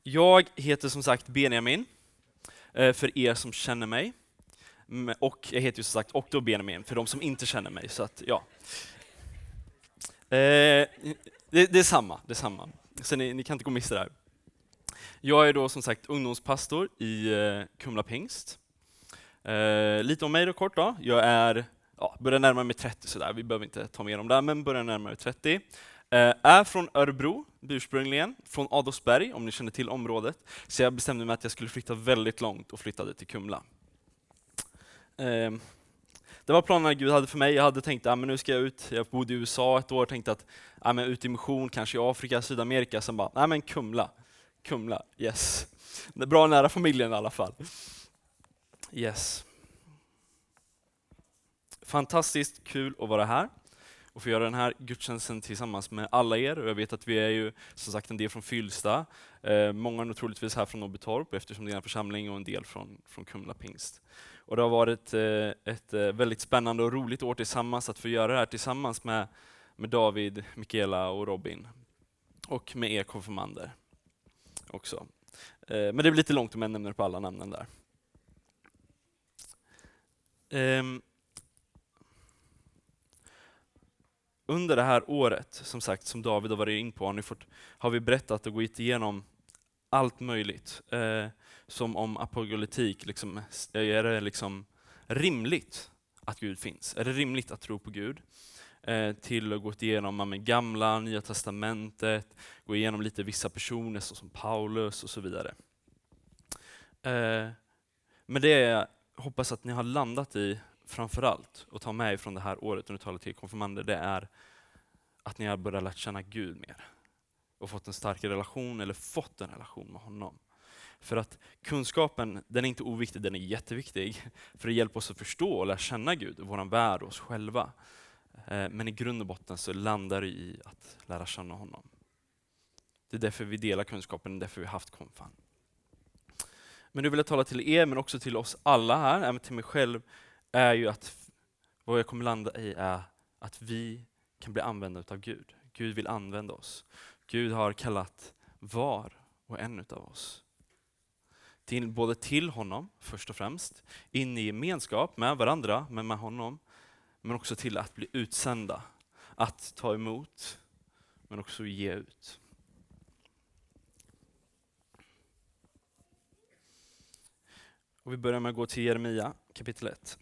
Jag heter som sagt Benjamin, för er som känner mig. Och jag heter ju som sagt också Benjamin, för de som inte känner mig. Så att, ja. Det är samma. Så ni kan inte gå miste där. Jag är då som sagt ungdomspastor i Kumla Pingst. Lite om mig då kort då. Jag börjar närmare mig 30 sådär, vi behöver inte ta mer om det, men börjar närmare mig 30. Är från Örebro ursprungligen, från Adolfsberg om ni känner till området. Så jag bestämde mig att jag skulle flytta väldigt långt och flyttade till Kumla. Det var planerna Gud hade för mig. Jag hade tänkt att nu ska jag ut. Jag bodde i USA ett år, tänkte att ut i mission, kanske i Afrika, Sydamerika. Sen bara, Kumla, yes. Det är bra nära familjen i alla fall. Yes. Fantastiskt kul att vara här och få göra den här gudstjänsten tillsammans med alla er. Och jag vet att vi är ju som sagt en del från Fylsta. Många är troligtvis här från Åbytorp eftersom det är en församling, och en del från Kumla Pingst. Och det har varit ett väldigt spännande och roligt år tillsammans att få göra det här tillsammans med David, Mikaela och Robin. Och med er konfirmander också. Men det blir lite långt om jag nämner på alla namnen där. Under det här året, som sagt, som David har varit in på, har vi berättat och gått igenom allt möjligt. Som om apokalyptik, är det rimligt att Gud finns? Är det rimligt att tro på Gud? Till att gå igenom gamla, nya testamentet, gå igenom lite vissa personer som Paulus och så vidare. Men det jag hoppas att ni har landat i framförallt och ta med från det här året när du talar till konfirmander, det är att ni har börjat lära känna Gud mer. Och fått en starkare relation, eller fått en relation med honom. För att kunskapen, den är inte oviktig, den är jätteviktig. För det hjälper oss att förstå och lära känna Gud, vår värld och oss själva. Men i grund och botten så landar det i att lära känna honom. Det är därför vi delar kunskapen, det är därför vi har haft konfan. Men nu vill jag tala till er, men också till oss alla här, även till mig själv, är ju att vad jag kommer landa i är att vi kan bli använda av Gud. Gud vill använda oss. Gud har kallat var och en av oss. Både till honom först och främst, in i gemenskap med varandra, men med honom. Men också till att bli utsända, att ta emot, men också ge ut. Och vi börjar med att gå till Jeremia kapitel 1.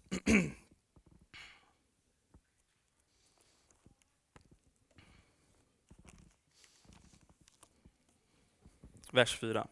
Vers 4.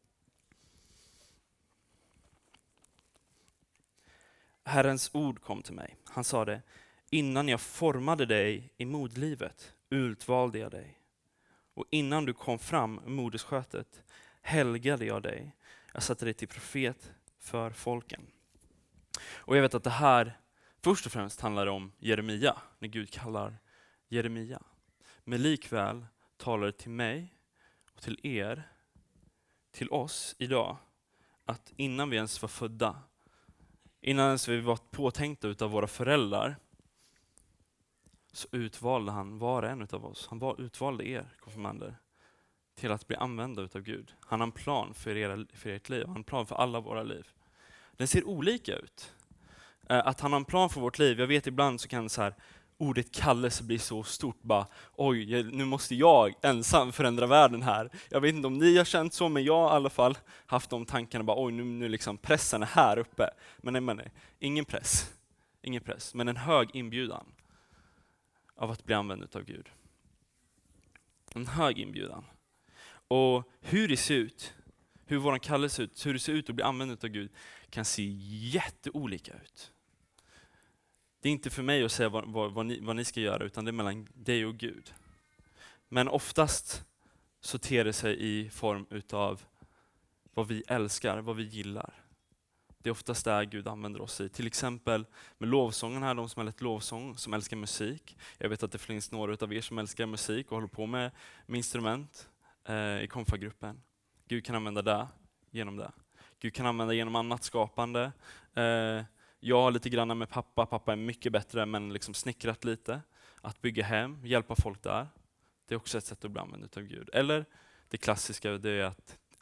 Herrens ord kom till mig. Han sa det: innan jag formade dig i moderlivet utvalde jag dig. Och innan du kom fram ur moderskötet helgade jag dig. Jag satte dig till profet för folken. Och jag vet att det här först och främst handlar om Jeremia, när Gud kallar Jeremia. Men likväl talar det till mig och till er, till oss idag, att innan vi ens var födda, innan ens vi var påtänkta utav våra föräldrar, så utvalde han var och en utav oss. Han utvalde er, konfirmander, till att bli använda utav Gud. Han har en plan för ert liv. Han har en plan för alla våra liv. Den ser olika ut. Att han har en plan för vårt liv. Jag vet ibland så kan ordet kallelse bli så stort. Oj, nu måste jag ensam förändra världen här. Jag vet inte om ni har känt så, men jag har i alla fall haft de tankarna. Oj, nu pressen är här uppe. Men nej, ingen press. Men en hög inbjudan av att bli använd utav Gud. En hög inbjudan. Och hur det ser ut, hur våran kallelse ser ut, hur det ser ut att bli använd utav Gud, kan se jätteolika ut. Det är inte för mig att säga vad ni ska göra, utan det är mellan dig och Gud. Men oftast så ter det sig i form utav vad vi älskar, vad vi gillar. Det är oftast där Gud använder oss i. Till exempel med lovsången här, de som har lett lovsång, som älskar musik. Jag vet att det finns några av er som älskar musik och håller på med instrument i konfagruppen. Gud kan använda det genom det. Gud kan använda genom annat skapande. Jag har lite grann med pappa. Pappa är mycket bättre, men snickrat lite. Att bygga hem, hjälpa folk där. Det är också ett sätt att bli använd av Gud. Eller det klassiska, det är att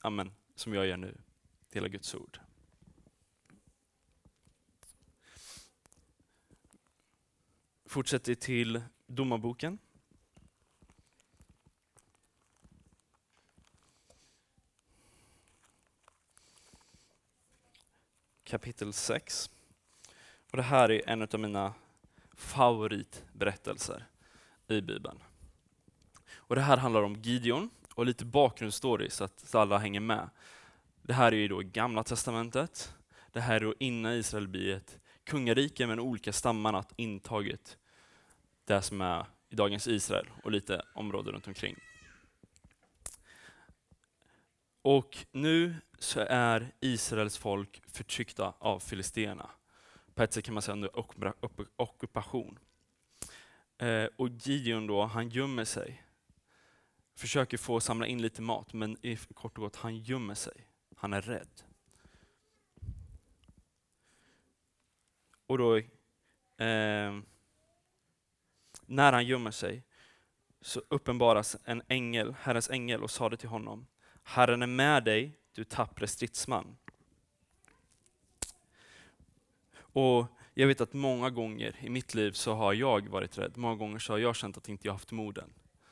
som jag gör nu, dela Guds ord. Fortsätter till Domarboken. Kapitel 6. Och det här är en av mina favoritberättelser i Bibeln. Och det här handlar om Gideon och lite bakgrundsstory så att alla hänger med. Det här är ju då Gamla testamentet. Det här är då innan Israel blir ett kungarike med olika stammarna intagit det som är i dagens Israel och lite områden runt omkring. Och nu så är Israels folk förtryckta av filisterna. På ett sätt kan man säga under ockupation. Och Gideon då, han gömmer sig. Försöker få samla in lite mat, men kort och gott, han gömmer sig. Han är rädd. Och då, när han gömmer sig, så uppenbaras en ängel, Herrens ängel, och sa det till honom: Herren är med dig, du tappre stridsman. Och jag vet att många gånger i mitt liv så har jag varit rädd. Många gånger så har jag känt att inte jag haft moden.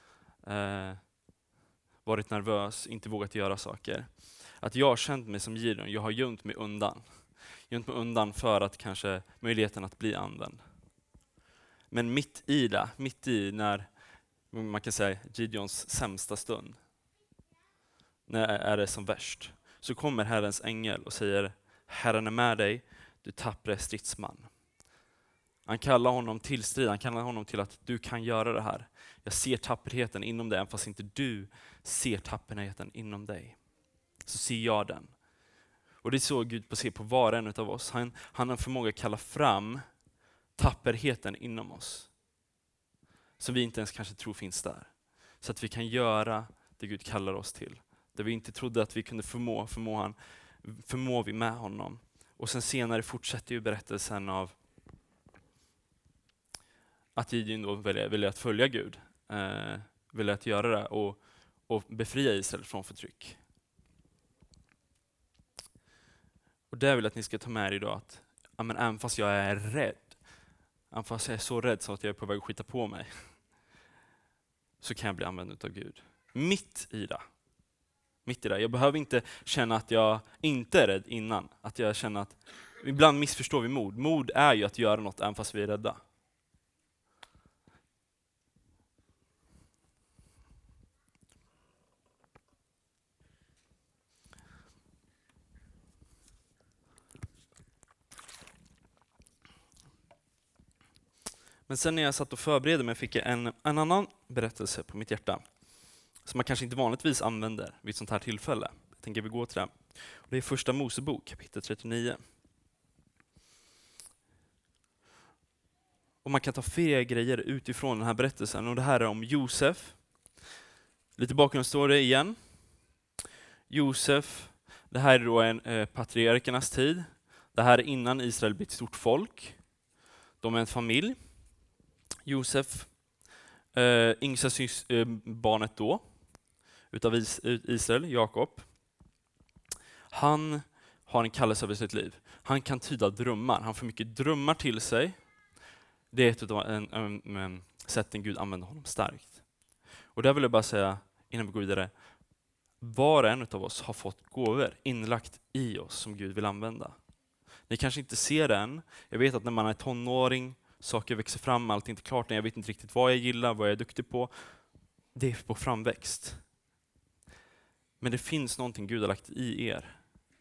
Varit nervös, inte vågat göra saker. Att jag har känt mig som Gideon, jag har gömt mig undan. Gömt mig undan för att kanske möjligheten att bli använd. Men mitt i när man kan säga Gideons sämsta stund, när är det som värst, så kommer Herrens ängel och säger: Herren är med dig, du tappre stridsman. Han kallar honom till strid, han kallar honom till att du kan göra det här. Jag ser tapperheten inom dig, även fast inte du ser tapperheten inom dig. Så ser jag den. Och det är så Gud ser på var och en av oss. Han har förmåga att kalla fram tapperheten inom oss. Som vi inte ens kanske tror finns där. Så att vi kan göra det Gud kallar oss till. Det vi inte trodde att vi kunde förmår vi med honom. Och sen senare fortsätter ju berättelsen av att Gideon då väljer att följa Gud. Väljer att göra det och befria Israel från förtryck. Och det vill jag att ni ska ta med er idag, att även fast jag är rädd, även fast jag är så rädd så att jag är på väg att skita på mig, så kan jag bli använd av Gud. Mitt i det. Jag behöver inte känna att jag inte är rädd innan. Att jag känner att, ibland missförstår vi mod. Mod är ju att göra något även fast vi är rädda. Men sen när jag satt och förberedde mig fick jag en annan berättelse på mitt hjärta. Som man kanske inte vanligtvis använder vid ett sånt här tillfälle. Jag tänker vi går till det. Och det är Första Mosebok, kapitel 39. Och man kan ta flera grejer utifrån den här berättelsen. Och det här är om Josef. Lite bakgrundsstory igen. Josef, det här är då en patriarkernas tid. Det här är innan Israel blev ett stort folk. De är en familj. Josef, yngsta barnet då, utav Israel, Jakob. Han har en kallelse över sitt liv. Han kan tyda drömmar. Han får mycket drömmar till sig. Det är ett av sätten Gud använder honom starkt. Och där vill jag bara säga, innan vi går vidare, var och en av oss har fått gåvor inlagt i oss som Gud vill använda. Ni kanske inte ser den. Jag vet att när man är tonåring, saker växer fram, allt är inte klart, jag vet inte riktigt vad jag gillar, vad jag är duktig på. Det är på framväxt. Men det finns någonting Gud har lagt i er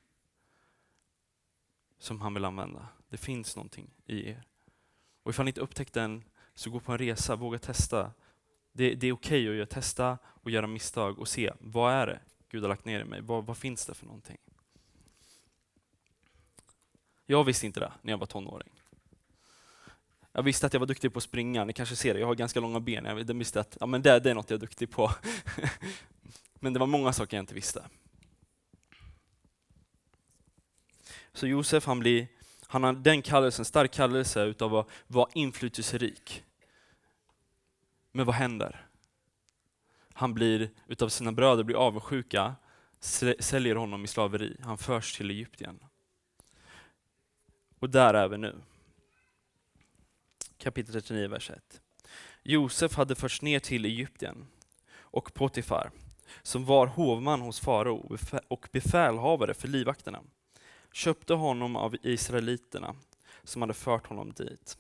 som han vill använda. Det finns någonting i er. Och ifall ni inte upptäckt den, så gå på en resa, våga testa. Det är okej att testa och göra misstag och se, vad är det Gud har lagt ner i mig? Vad finns det för någonting? Jag visste inte det när jag var tonåring. Jag visste att jag var duktig på att springa, ni kanske ser det, jag har ganska långa ben. Jag visste att det är något jag är duktig på. Men det var många saker jag inte visste. Så Josef, han har den kallelsen, stark kallelse utav att vara inflytelserik. Men vad händer? Han blir utav sina bröder blir avundsjuka, säljer honom i slaveri. Han förs till Egypten. Och där är vi nu. Kapitel 39, vers 1. Josef hade förts ner till Egypten, och Potifar, som var hovman hos farao och befälhavare för livvakterna, köpte honom av israeliterna som hade fört honom dit.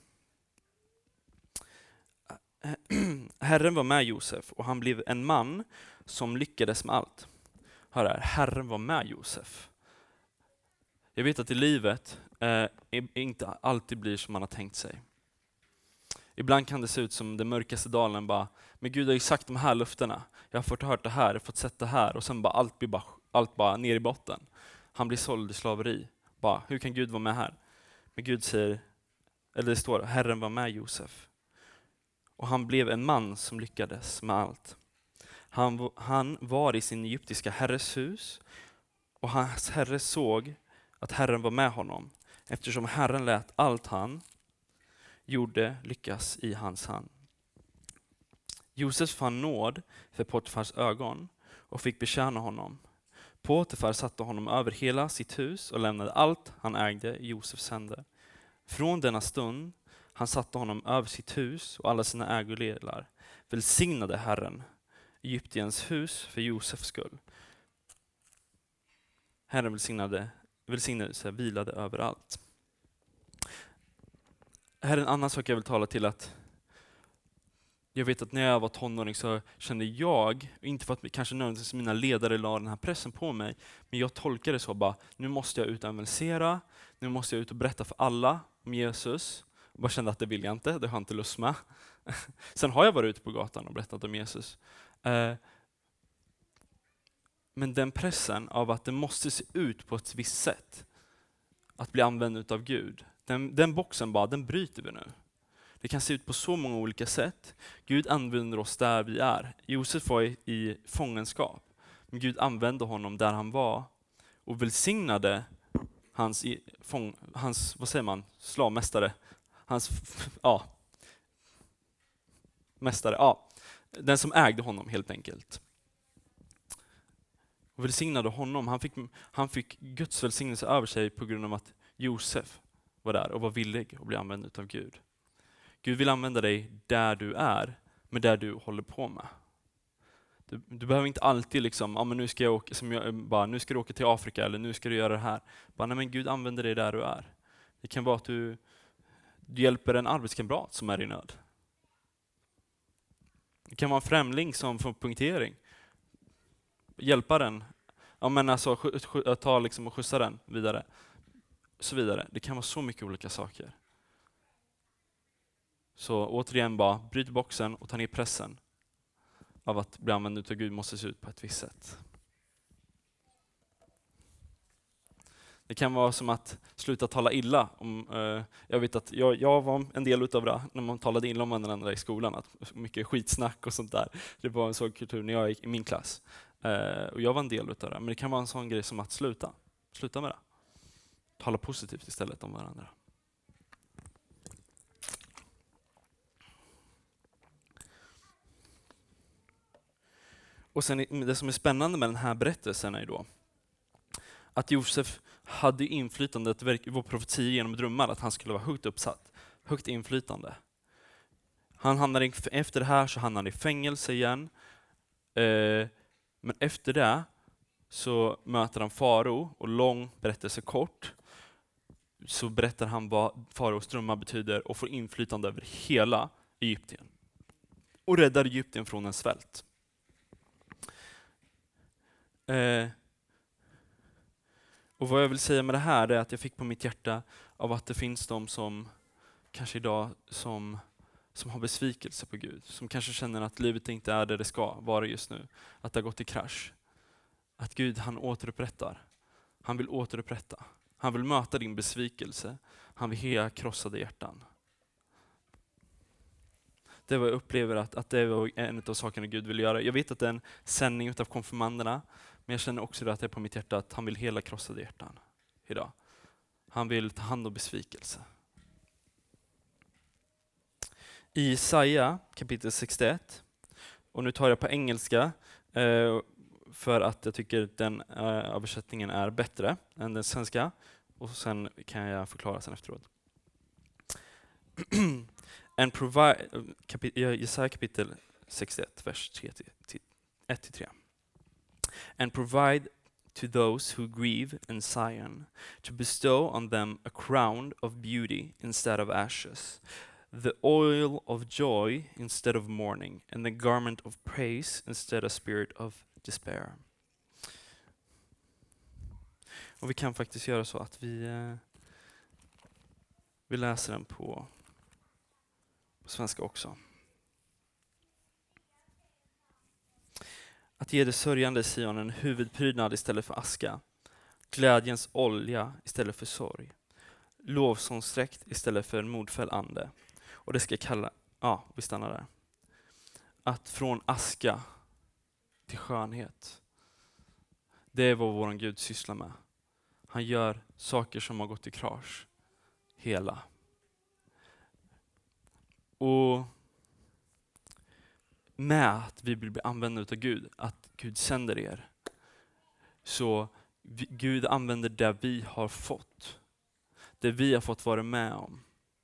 Herren var med Josef, och han blev en man som lyckades med allt. Hör här, Herren var med Josef. Jag vet att i livet inte alltid blir som man har tänkt sig. Ibland kan det se ut som den mörkaste dalen, bara, men Gud har ju sagt de här löftena. Jag har fått hört det här, jag har fått sett det här, och sen bara allt bara ner i botten. Han blir såld i slaveri. Bara, hur kan Gud vara med här? Men Gud säger, eller det står, Herren var med Josef. Och han blev en man som lyckades med allt. Han var i sin egyptiska herres hus, och hans herre såg att Herren var med honom, eftersom Herren lät allt han gjorde lyckas i hans hand. Josef fann nåd för Potifars ögon och fick betjäna honom. Potifar satte honom över hela sitt hus och lämnade allt han ägde i Josefs händer. Från denna stund han satte honom över sitt hus och alla sina ägodelar, välsignade Herren Egyptiens hus för Josefs skull. Herren välsignelse vilade överallt. Här är en annan sak jag vill tala till, att jag vet att när jag var tonåring så kände jag, inte för att kanske nödvändigtvis mina ledare la den här pressen på mig, men jag tolkade det så bara, nu måste jag ut och evangelisera, nu måste jag ut och berätta för alla om Jesus. Jag bara kände att det vill jag inte, det har jag inte lust med. Sen har jag varit ute på gatan och berättat om Jesus. Men den pressen av att det måste se ut på ett visst sätt, att bli använd utav Gud, den boxen bara, den bryter vi nu. Det kan se ut på så många olika sätt. Gud använder oss där vi är. Josef var i fångenskap, men Gud använde honom där han var och välsignade hans vad säger man, slavmästare, mästare, den som ägde honom helt enkelt. Och välsignade honom. Han fick Guds välsignelse över sig på grund av att Josef var där och var villig att bli använd utav Gud. Gud vill använda dig där du är, men där du håller på med. Du behöver inte alltid liksom, men nu ska jag åka, nu ska du åka till Afrika, eller nu ska du göra det här. Nej, men Gud använder dig där du är. Det kan vara att du hjälper en arbetskamrat som är i nöd. Det kan vara en främling som får punktering. Hjälpa den. Ta liksom och skjutsa den vidare. Så vidare. Det kan vara så mycket olika saker. Så återigen bara, bryt boxen och ta ner pressen av att bli använd utav Gud måste se ut på ett visst sätt. Det kan vara som att sluta tala illa om, jag vet att jag var en del utav det när man talade illa om varandra i skolan, att mycket skitsnack och sånt där. Det var en sån kultur när jag gick i min klass. Och jag var en del utav det, men det kan vara en sån grej som att sluta med det. Tala positivt istället om varandra. Och sen det som är spännande med den här berättelsen är ju då att Josef hade inflytandet, vår profetia genom drömmar, att han skulle vara högt uppsatt, högt inflytande. Efter det här så hamnade han i fängelse igen. Men efter det så möter han farao, och lång berättelse kort, så berättar han vad faraos drömmar betyder och får inflytande över hela Egypten. Och räddar Egypten från en svält. Och vad jag vill säga med det här är att jag fick på mitt hjärta av att det finns de som kanske idag som har besvikelse på Gud. Som kanske känner att livet inte är det ska vara just nu. Att det har gått i krasch. Att Gud, han återupprättar. Han vill återupprätta. Han vill möta din besvikelse. Han vill hela krossade hjärtan. Det var jag upplever att det var en av sakerna Gud vill göra. Jag vet att det är en sändning utav konfirmanderna. Men jag känner också att det är på mitt hjärta att han vill hela krossade hjärtan idag. Han vill ta hand om besvikelse. I Jesaja kapitel 61, och nu tar jag på engelska för att jag tycker den översättningen är bättre än den svenska. Och sen kan jag förklara sen efteråt. Jesaja kapitel 61, vers 1-3. And provide to those who grieve in Zion, to bestow on them a crown of beauty instead of ashes, the oil of joy instead of mourning, and the garment of praise instead of spirit of despair. Och vi kan faktiskt göra så att vi läser den på svenska också. Att ge det sörjande Sion en huvudprydnad istället för aska, glädjens olja istället för sorg, lovsångsdräkt istället för en modfälld ande. Och det ska kalla, vi stannar där. Att från aska till skönhet, det är vad vår Gud sysslar med. Han gör saker som har gått i krasch, hela. Och med att vi vill bli använda utav Gud, att Gud sänder er, så Gud använder det vi har fått. Det vi har fått vara med om.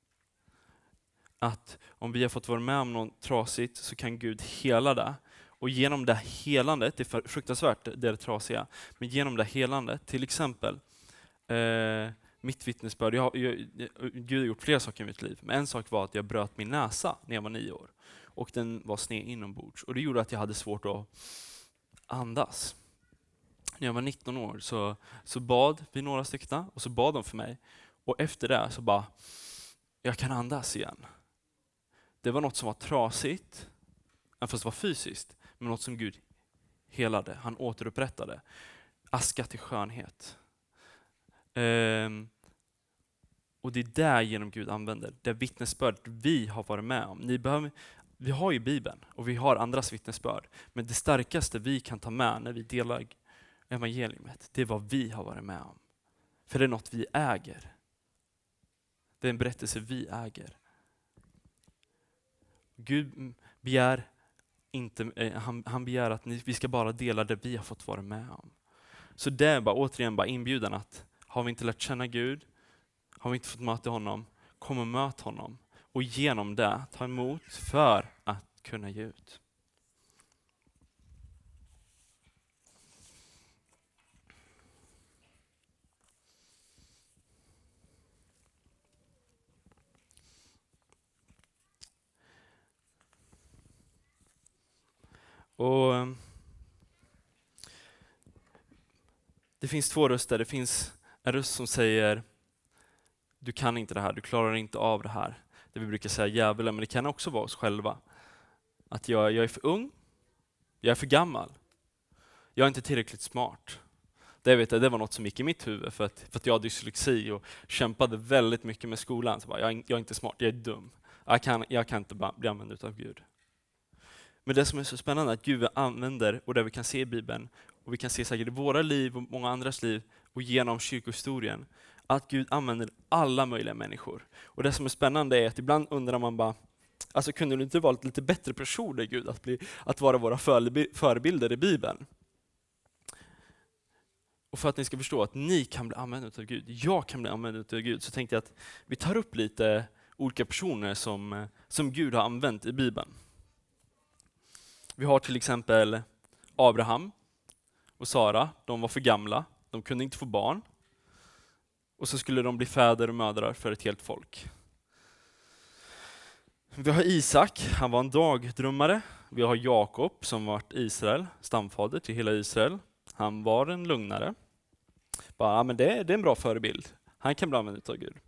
Att om vi har fått vara med om något trasigt så kan Gud hela det. Och genom det helandet, det är fruktansvärt det är det trasiga, men genom det helandet, till exempel mitt vittnesbörd, Gud har gjort flera saker i mitt liv, men en sak var att jag bröt min näsa när jag var 9 år. Och den var sned inombords. Och det gjorde att jag hade svårt att andas. När jag var 19 år så bad vi några stycken och så bad de för mig. Och efter det så bara, jag kan andas igen. Det var något som var trasigt, fast det var fysiskt, men något som Gud helade. Han återupprättade. Aska till skönhet. Och det är där genom Gud använder. Det vittnesbörd vi har varit med om. Vi har ju Bibeln och vi har andras vittnesbörd. Men det starkaste vi kan ta med när vi delar evangeliet, det är vad vi har varit med om. För det är något vi äger. Det är en berättelse vi äger. Gud begär inte, han begär att vi ska bara dela det vi har fått vara med om. Så det är återigen inbjudan att har vi inte lärt känna Gud, har vi inte fått möta honom, kom och möt honom. Och genom det ta emot för att kunna ge ut. Och det finns 2 röster. Det finns en röst som säger du kan inte det här, du klarar inte av det här. Det vi brukar säga djävulen, men det kan också vara oss själva. Att jag är för ung, jag är för gammal, jag är inte tillräckligt smart. Det var något som gick i mitt huvud för att jag har dyslexi och kämpade väldigt mycket med skolan. Så bara, jag är inte smart, jag är dum. Jag kan inte bli använd utav Gud. Men det som är så spännande är att Gud använder, och det vi kan se i Bibeln, och vi kan se säkert i våra liv och många andras liv och genom kyrkohistorien, att Gud använder alla möjliga människor. Och det som är spännande är att ibland undrar man bara, alltså kunde du inte vara lite bättre personer, Gud, att vara våra förebilder i Bibeln? Och för att ni ska förstå att ni kan bli använda av Gud, jag kan bli använd av Gud, så tänkte jag att vi tar upp lite olika personer som Gud har använt i Bibeln. Vi har till exempel Abraham och Sara, de var för gamla, de kunde inte få barn. Och så skulle de bli fäder och mödrar för ett helt folk. Vi har Isak, han var en dagdrömmare. Vi har Jakob som var Israel, stamfader till hela Israel. Han var en lugnare. Men det är en bra förebild. Han kan bli använd av Gud.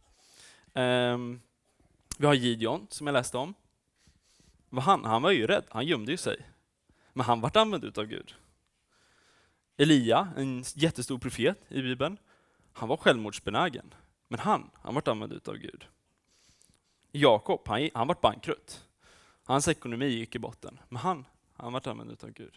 Vi har Gideon som jag läste om. Han var ju rädd, han gömde ju sig. Men han vart använd av Gud. Elia, en jättestor profet i Bibeln. Han var självmordsbenägen, men han vart använd av Gud. Jakob, han vart bankrutt. Hans ekonomi gick i botten, men han vart använd av Gud.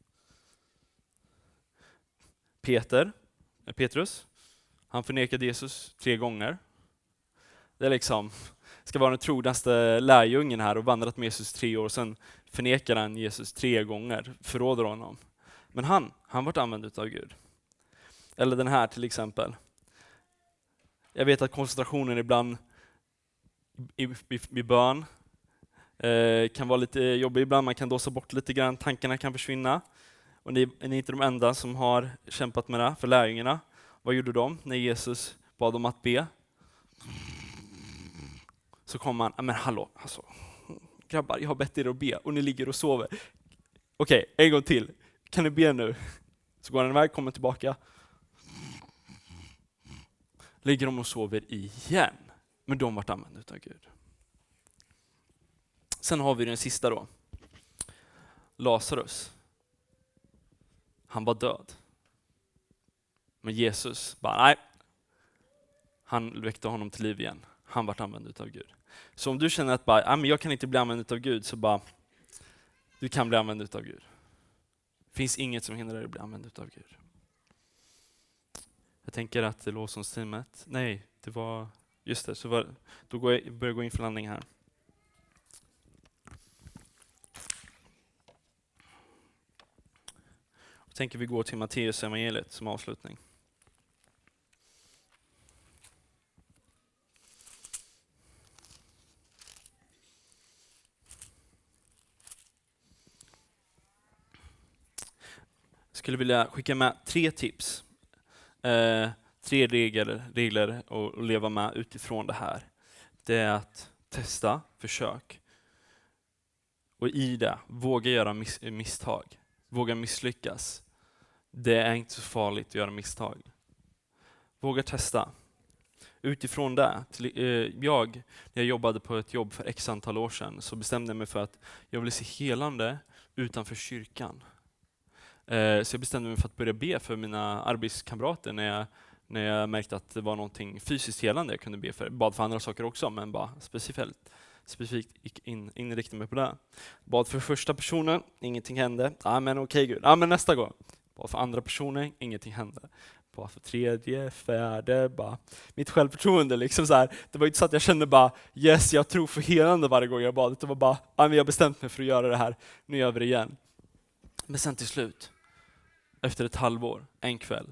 Petrus, han förnekade Jesus 3 gånger. Det är ska vara den trognaste lärjungen här och vandrat med Jesus 3 år, sen förnekar han Jesus 3 gånger, förråder honom. Men han Han vart använd utav Gud. Eller den här till exempel. Jag vet att koncentrationen ibland i bön kan vara lite jobbig ibland. Man kan dåsa bort lite grann, tankarna kan försvinna. Och ni är inte de enda som har kämpat med det för lärjungarna. Vad gjorde de när Jesus bad dem att be? Så kom han, men hallå, alltså, grabbar, jag har bett er att be och ni ligger och sover. Okej, en gång till. Kan ni be nu? Så går han iväg, kommer tillbaka. Ligger de och sover igen. Men de vart använda utav Gud. Sen har vi den sista då. Lazarus. Han var död. Men Jesus bara, nej. Han väckte honom till liv igen. Han vart använd utav Gud. Så om du känner att bara, men jag kan inte bli använd utav Gud, så bara, du kan bli använd utav Gud. Det finns inget som hindrar dig att bli använd utav Gud. Jag tänker att lovsångsteamet, nej, det var, just det, så var, då börjar jag gå in för landning här. Jag tänker vi går till Matteus evangeliet som avslutning. Jag skulle vilja skicka med 3 tips. 3 regler att leva med utifrån det här. Det är att testa, försök. Och i det, våga göra misstag. Våga misslyckas. Det är inte så farligt att göra misstag. Våga testa. Utifrån det, när jag jobbade på ett jobb för x antal år sedan, så bestämde jag mig för att jag ville se helande utanför kyrkan. Så jag bestämde mig för att börja be för mina arbetskamrater när jag märkte att det var någonting fysiskt helande jag kunde be för. Bad för andra saker också, men bara specifikt inriktade mig på det. Bad för första personen, ingenting hände. Men okej Gud, men nästa gång. Bad för andra personen, ingenting hände. Bad för tredje, fjärde, bara mitt självförtroende liksom så här. Det var inte så att jag kände bara yes, jag tror för helande varje gång jag bad. Det var bara, men jag har bestämt mig för att göra det här. Nu gör vi det igen. Men sen till slut, efter ett halvår, en kväll,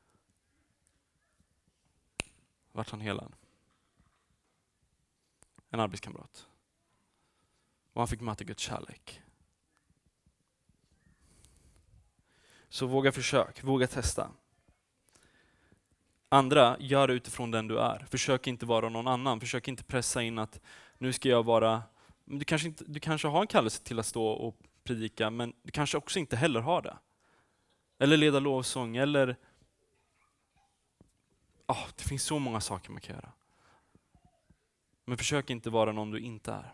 vart han helad. En arbetskamrat. Och han fick möta Guds kärlek. Så våga försök, våga testa. Andra, gör det utifrån den du är. Försök inte vara någon annan. Försök inte pressa in att nu ska jag vara... Du kanske har en kallelse till att stå och predika, men du kanske också inte heller har det. Eller leda lovsång, eller... det finns så många saker man kan göra. Men försök inte vara någon du inte är.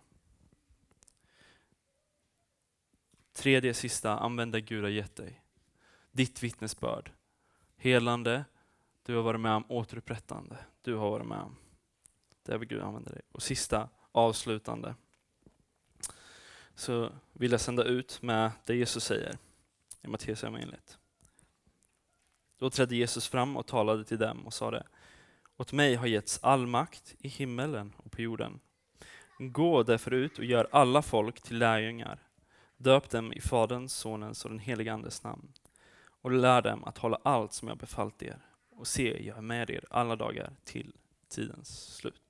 3, sista, använd det Gud har gett dig. Ditt vittnesbörd. Helande, du har varit med om återupprättande. Du har varit med om. Det vill Gud använda dig. Och sista, avslutande. Så vill jag sända ut med det Jesus säger i Matteus evangeliet. Då trädde Jesus fram och talade till dem och sa det. Åt mig har getts all makt i himmelen och på jorden. Gå därför ut och gör alla folk till lärjungar. Döp dem i Faderns, Sonens och den helige Andes namn. Och lär dem att hålla allt som jag befallt er. Och se, jag är med er alla dagar till tidens slut.